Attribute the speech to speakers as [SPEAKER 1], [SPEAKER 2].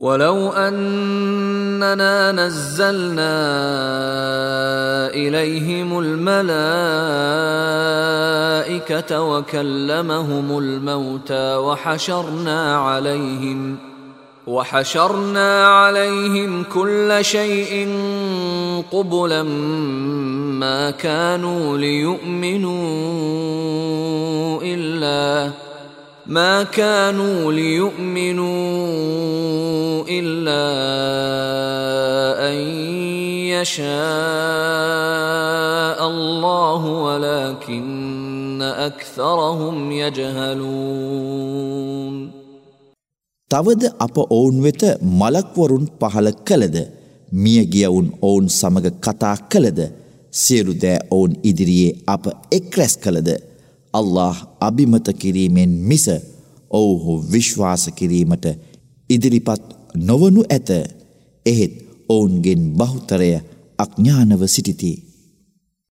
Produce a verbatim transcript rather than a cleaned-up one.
[SPEAKER 1] ولو أننا نزلنا إليهم الملائكة وكلمهم الموتى وحشرنا عليهم وحشرنا عليهم كل شيء قبلا ما كانوا ليؤمنوا إلا ما كانوا ليؤمنوا إلا أن يشاء الله ولكن أكثرهم يجهلون.
[SPEAKER 2] තවද අප ඔවුන් වෙත මලක්වරුන් පහල කළද, මියගියවුන් ඔවුන් සමග කතා කළද, සියලු දෑ ඔවුන් ඉදිරියේ අප එක්රැස් කළද, අල්ලාහ් අභිමත කිරීමෙන් මිස ඔවුහු විශ්වාස කිරීමට ඉදිරිපත් නොවනු ඇත. එහෙත් ඔවුන්ගෙන් බහුතරය අඥානව සිටිති.